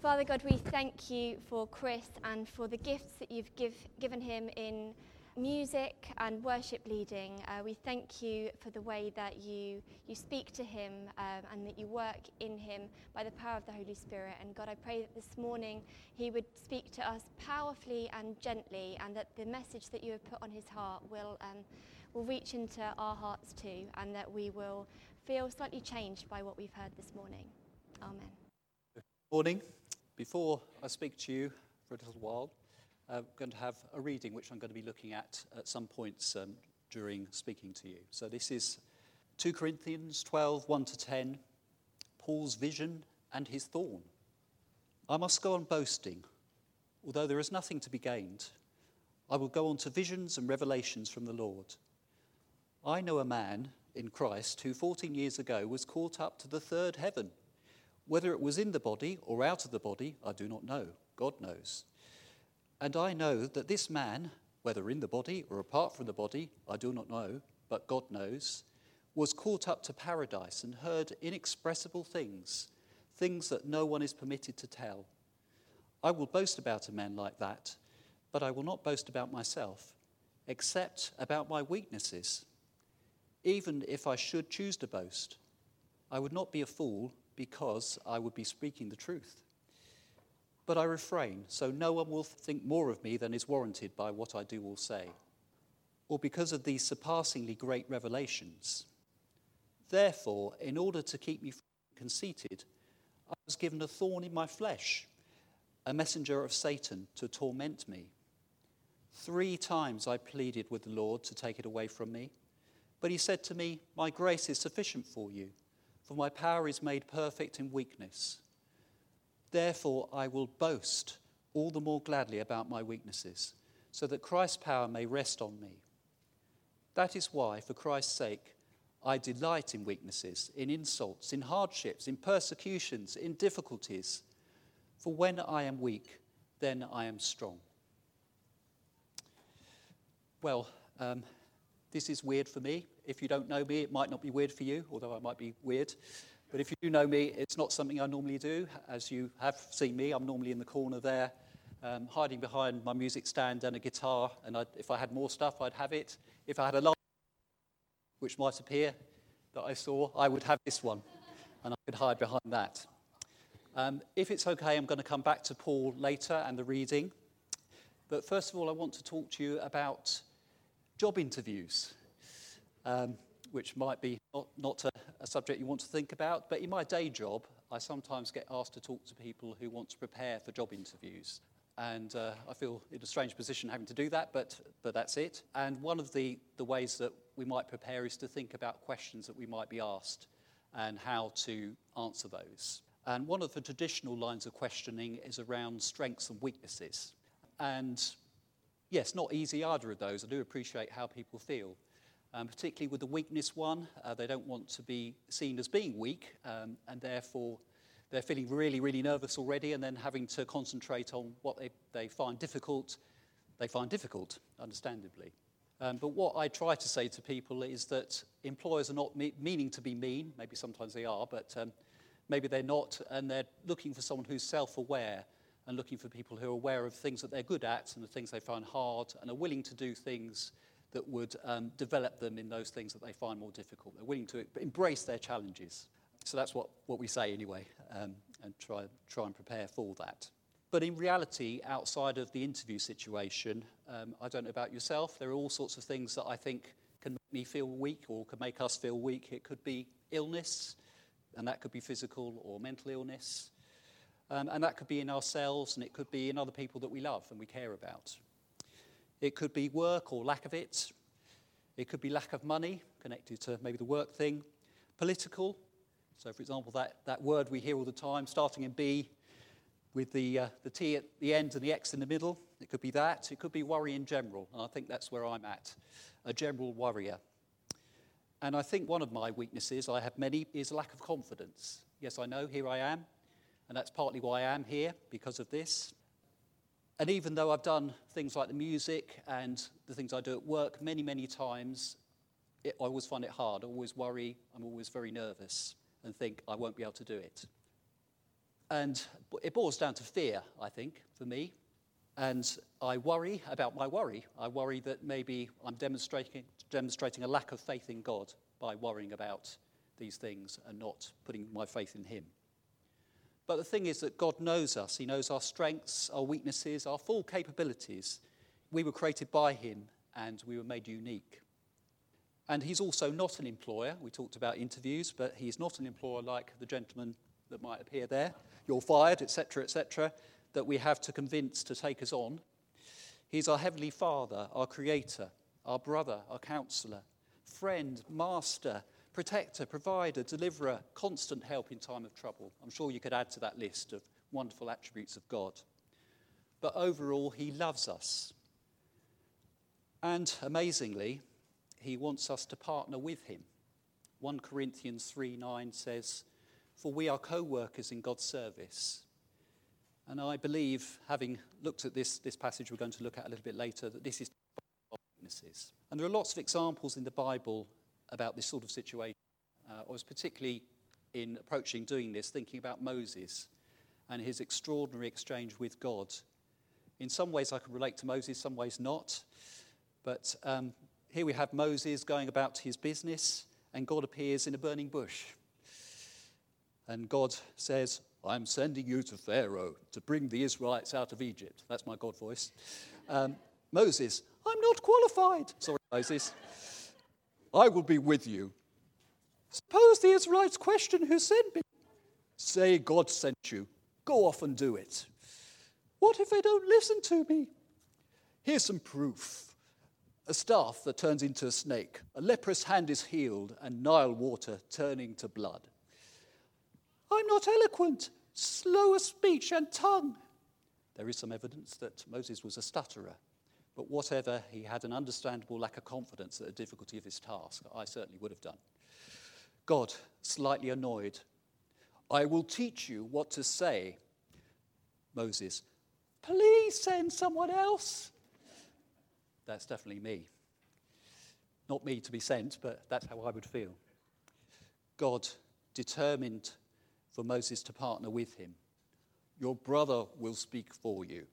Father God, we thank you for Chris and for the gifts that you've given him in music and worship leading. We thank you for the way that you speak to him and that you work in him by the power of the Holy Spirit. And God, I pray that this morning he would speak to us powerfully and gently, and that the message that you have put on his heart will reach into our hearts too, and that we will feel slightly changed by what we've heard this morning. Amen. Morning. Before I speak to you for a little while, I'm going to have a reading which I'm going to be looking at some points during speaking to you. So this is 2 Corinthians 12, 1-10, Paul's vision and his thorn. I must go on boasting, although there is nothing to be gained. I will go on to visions and revelations from the Lord. I know a man in Christ who 14 years ago was caught up to the third heaven. Whether it was in the body or out of the body, I do not know. God knows. And I know that this man, whether in the body or apart from the body, I do not know, but God knows, was caught up to paradise and heard inexpressible things, things that no one is permitted to tell. I will boast about a man like that, but I will not boast about myself, except about my weaknesses. Even if I should choose to boast, I would not be a fool, because I would be speaking the truth. But I refrain, so no one will think more of me than is warranted by what I do or say, or because of these surpassingly great revelations. Therefore, in order to keep me conceited, I was given a thorn in my flesh, a messenger of Satan to torment me. 3 times I pleaded with the Lord to take it away from me, but he said to me, "My grace is sufficient for you, for my power is made perfect in weakness. Therefore I will boast all the more gladly about my weaknesses, so that Christ's power may rest on me. That is why, for Christ's sake, I delight in weaknesses, in insults, in hardships, in persecutions, in difficulties. For when I am weak, then I am strong." Well, this is weird for me. If you don't know me, it might not be weird for you, although I might be weird. But if you do know me, it's not something I normally do. As you have seen me, I'm normally in the corner there, hiding behind my music stand and a guitar. And if I had more stuff, I'd have it. If I had a light, which might appear that I saw, I would have this one. And I could hide behind that. If it's okay, I'm going to come back to Paul later and the reading. But first of all, I want to talk to you about job interviews, which might be not a subject you want to think about. But in my day job, I sometimes get asked to talk to people who want to prepare for job interviews. And I feel in a strange position having to do that, but that's it. And one of the ways that we might prepare is to think about questions that we might be asked and how to answer those. And one of the traditional lines of questioning is around strengths and weaknesses. And yes, not easy either of those. I do appreciate how people feel. Particularly with the weakness one, they don't want to be seen as being weak, and therefore they're feeling really, really nervous already, and then having to concentrate on what they find difficult, understandably. But what I try to say to people is that employers are not meaning to be mean. Maybe sometimes they are, but maybe they're not, and they're looking for someone who's self-aware and looking for people who are aware of things that they're good at and the things they find hard, and are willing to do things that would develop them in those things that they find more difficult. They're willing to embrace their challenges. So that's what we say anyway, and try and prepare for that. But in reality, outside of the interview situation, I don't know about yourself, there are all sorts of things that I think can make me feel weak or can make us feel weak. It could be illness, and that could be physical or mental illness. And that could be in ourselves, and it could be in other people that we love and we care about. It could be work or lack of it. It could be lack of money, connected to maybe the work thing. Political. So, for example, that word we hear all the time, starting in B, with the T at the end and the X in the middle. It could be that. It could be worry in general. And I think that's where I'm at, a general worrier. And I think one of my weaknesses, I have many, is lack of confidence. Yes, I know, here I am. And that's partly why I am here, because of this. And even though I've done things like the music and the things I do at work many, many times, I always find it hard. I always worry. I'm always very nervous and think I won't be able to do it. And it boils down to fear, I think, for me. And I worry about my worry. I worry that maybe I'm demonstrating a lack of faith in God by worrying about these things and not putting my faith in him. But the thing is that God knows us. He knows our strengths, our weaknesses, our full capabilities. We were created by him and we were made unique. And he's also not an employer. We talked about interviews, but he's not an employer like the gentleman that might appear there. You're fired, etc., that we have to convince to take us on. He's our Heavenly Father, our Creator, our brother, our counsellor, friend, master, protector, provider, deliverer, constant help in time of trouble. I'm sure you could add to that list of wonderful attributes of God. But overall, he loves us. And amazingly, he wants us to partner with him. 1 Corinthians 3:9 says, "For we are co-workers in God's service." And I believe, having looked at this passage we're going to look at a little bit later, that this is witnesses. And there are lots of examples in the Bible about this sort of situation. I was particularly, in approaching doing this, thinking about Moses and his extraordinary exchange with God. In some ways I can relate to Moses, some ways not. But here we have Moses going about his business, and God appears in a burning bush. And God says, "I'm sending you to Pharaoh to bring the Israelites out of Egypt." That's my God voice. Moses, "I'm not qualified." Sorry, Moses. "I will be with you. Suppose the Israelites question who sent me. Say God sent you. Go off and do it. What if they don't listen to me? Here's some proof. A staff that turns into a snake. A leprous hand is healed, and Nile water turning to blood. I'm not eloquent, slow of speech and tongue." There is some evidence that Moses was a stutterer. But whatever, he had an understandable lack of confidence at the difficulty of his task. I certainly would have done. God, slightly annoyed, "I will teach you what to say." Moses, "Please send someone else." That's definitely me. Not me to be sent, but that's how I would feel. God, determined for Moses to partner with him. "Your brother will speak for you."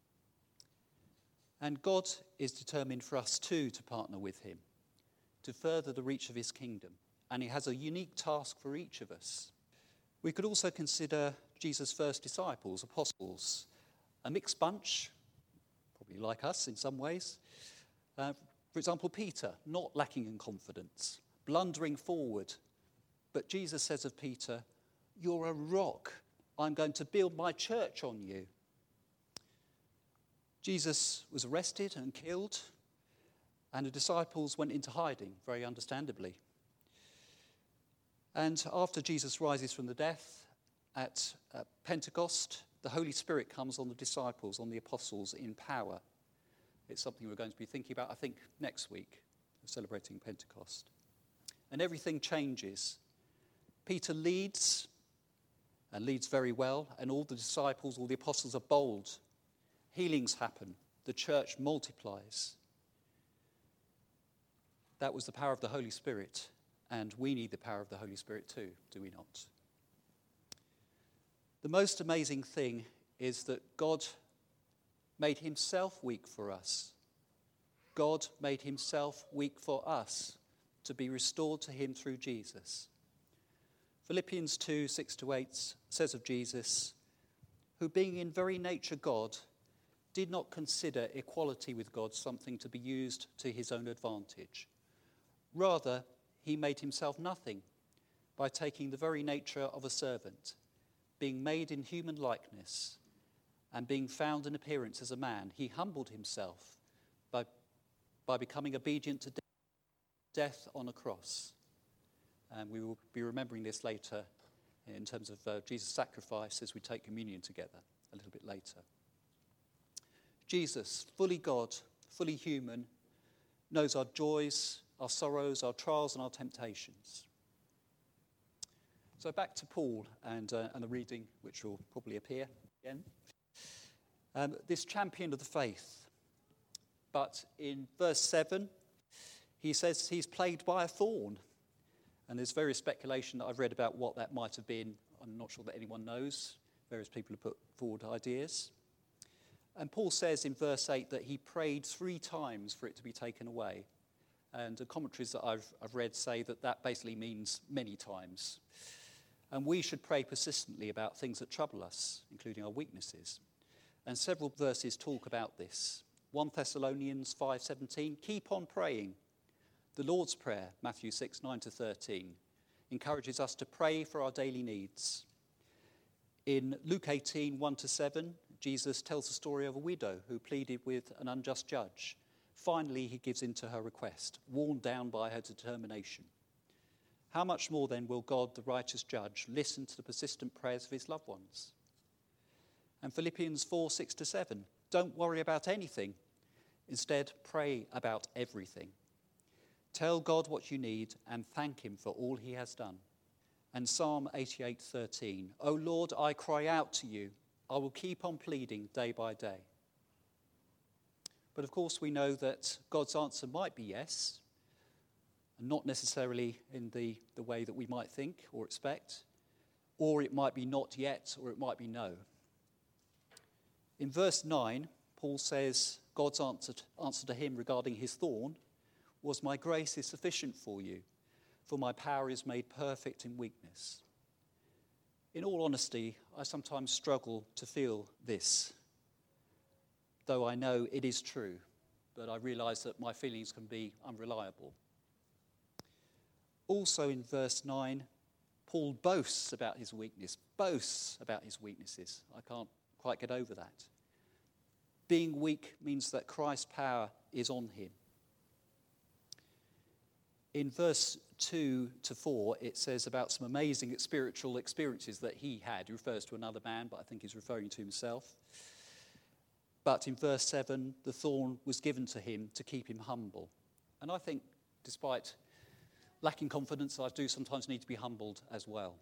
And God is determined for us too to partner with him, to further the reach of his kingdom. And he has a unique task for each of us. We could also consider Jesus' first disciples, apostles, a mixed bunch, probably like us in some ways. For example, Peter, not lacking in confidence, blundering forward. But Jesus says of Peter, "You're a rock. I'm going to build my church on you." Jesus was arrested and killed, and the disciples went into hiding, very understandably. And after Jesus rises from the death at Pentecost, the Holy Spirit comes on the disciples, on the apostles in power. It's something we're going to be thinking about, I think, next week, celebrating Pentecost. And everything changes. Peter leads, and leads very well, and all the disciples, all the apostles are bold. Healings happen. The church multiplies. That was the power of the Holy Spirit, and we need the power of the Holy Spirit too, do we not? The most amazing thing is that God made himself weak for us. God made himself weak for us to be restored to him through Jesus. Philippians 2, 6-8 says of Jesus, "Who being in very nature God, did not consider equality with God something to be used to his own advantage. Rather, he made himself nothing by taking the very nature of a servant, being made in human likeness, and being found in appearance as a man. He humbled himself by becoming obedient to death on a cross." And we will be remembering this later in terms of Jesus' sacrifice as we take communion together a little bit later. Jesus, fully God, fully human, knows our joys, our sorrows, our trials, and our temptations. So back to Paul and the reading, which will probably appear again. This champion of the faith. But in verse 7, he says he's plagued by a thorn. And there's various speculation that I've read about what that might have been. I'm not sure that anyone knows. Various people have put forward ideas. And Paul says in verse 8 that he prayed 3 times for it to be taken away. And the commentaries that I've read say that that basically means many times. And we should pray persistently about things that trouble us, including our weaknesses. And several verses talk about this. 1 Thessalonians 5:17, keep on praying. The Lord's Prayer, Matthew 6:9-13, encourages us to pray for our daily needs. In Luke 18:1-7, Jesus tells the story of a widow who pleaded with an unjust judge. Finally, he gives in to her request, worn down by her determination. How much more then will God, the righteous judge, listen to the persistent prayers of his loved ones? And Philippians 4:6-7, don't worry about anything. Instead, pray about everything. Tell God what you need and thank him for all he has done. And Psalm 88:13, O Lord, I cry out to you. I will keep on pleading day by day. But of course we know that God's answer might be yes, and not necessarily in the way that we might think or expect, or it might be not yet, or it might be no. In verse 9, Paul says God's answer to him regarding his thorn was, my grace is sufficient for you, for my power is made perfect in weakness. In all honesty, I sometimes struggle to feel this, though I know it is true, but I realise that my feelings can be unreliable. Also in verse 9, Paul boasts about his weaknesses. I can't quite get over that. Being weak means that Christ's power is on him. In verse 2-4, it says about some amazing spiritual experiences that he had. He refers to another man, but I think he's referring to himself. But in verse 7, the thorn was given to him to keep him humble. And I think, despite lacking confidence, I do sometimes need to be humbled as well.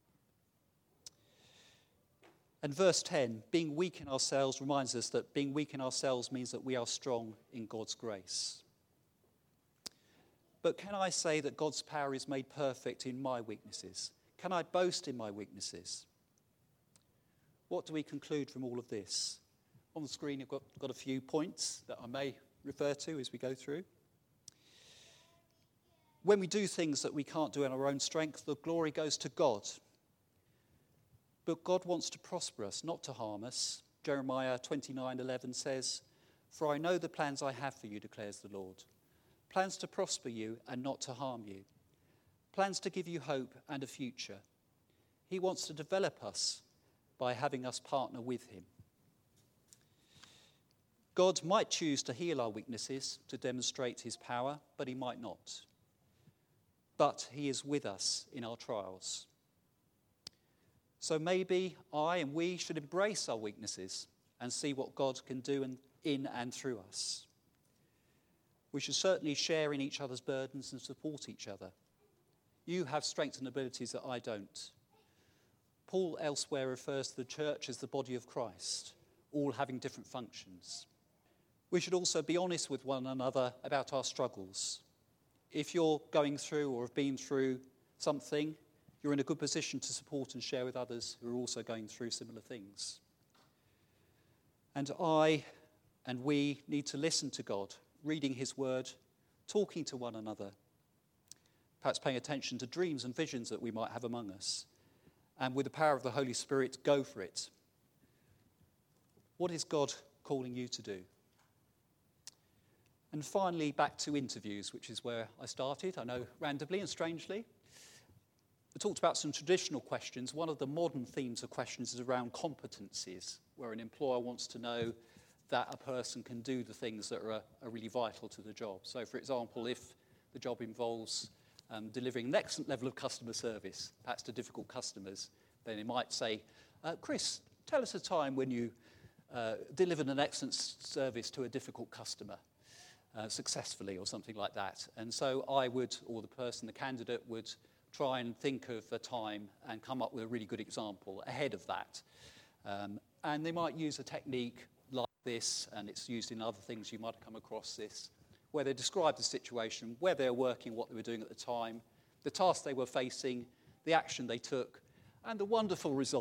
And verse 10, being weak in ourselves reminds us that being weak in ourselves means that we are strong in God's grace. But can I say that God's power is made perfect in my weaknesses? Can I boast in my weaknesses? What do we conclude from all of this? On the screen, I've got a few points that I may refer to as we go through. When we do things that we can't do in our own strength, the glory goes to God. But God wants to prosper us, not to harm us. Jeremiah 29:11 says, for I know the plans I have for you, declares the Lord. Plans to prosper you and not to harm you. Plans to give you hope and a future. He wants to develop us by having us partner with him. God might choose to heal our weaknesses to demonstrate his power, but he might not. But he is with us in our trials. So maybe I and we should embrace our weaknesses and see what God can do in and through us. We should certainly share in each other's burdens and support each other. You have strengths and abilities that I don't. Paul elsewhere refers to the church as the body of Christ, all having different functions. We should also be honest with one another about our struggles. If you're going through or have been through something, you're in a good position to support and share with others who are also going through similar things. And I and we need to listen to God, reading his word, talking to one another, perhaps paying attention to dreams and visions that we might have among us, and with the power of the Holy Spirit, go for it. What is God calling you to do? And finally, back to interviews, which is where I started, I know randomly and strangely. I talked about some traditional questions. One of the modern themes of questions is around competencies, where an employer wants to know that a person can do the things that are really vital to the job. So, for example, if the job involves delivering an excellent level of customer service, perhaps to difficult customers, then they might say, Chris, tell us a time when you delivered an excellent service to a difficult customer successfully, or something like that. And so I would, or the candidate would try and think of a time and come up with a really good example ahead of that. And they might use a technique like this, and it's used in other things you might have come across this, where they describe the situation, where they're working, what they were doing at the time, the task they were facing, the action they took, and the wonderful result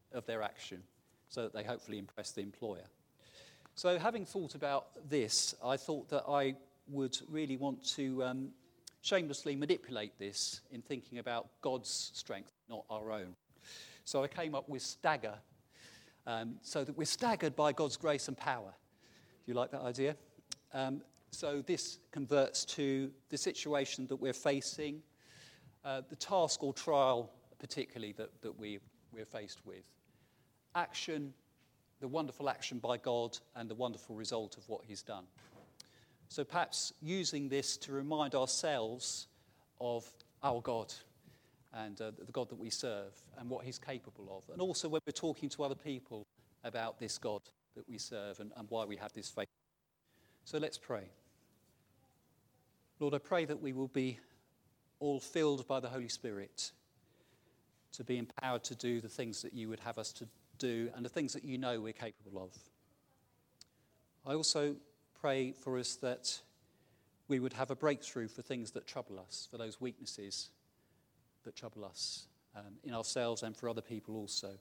of their action so that they hopefully impress the employer. So having thought about this, I thought that I would really want to shamelessly manipulate this in thinking about God's strength, not our own. So I came up with stagger, so that we're staggered by God's grace and power. Do you like that idea? So this converts to the situation that we're facing, the task or trial particularly that we're faced with. Action, the wonderful action by God and the wonderful result of what he's done. So perhaps using this to remind ourselves of our God and the God that we serve and what he's capable of. And also when we're talking to other people about this God that we serve and why we have this faith. So let's pray. Lord, I pray that we will be all filled by the Holy Spirit to be empowered to do the things that you would have us to do and the things that you know we're capable of. I also pray for us that we would have a breakthrough for things that trouble us, for those weaknesses that trouble us in ourselves and for other people also.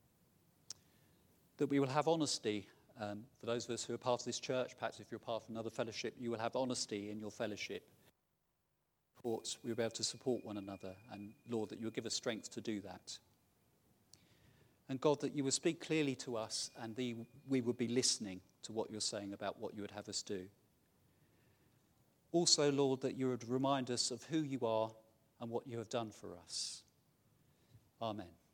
That we will have honesty. For those of us who are part of this church, perhaps if you're part of another fellowship, you will have honesty in your fellowship. We'll be able to support one another, and Lord, that you'll give us strength to do that. And God, that you will speak clearly to us and we will be listening to what you're saying about what you would have us do. Also, Lord, that you would remind us of who you are and what you have done for us. Amen.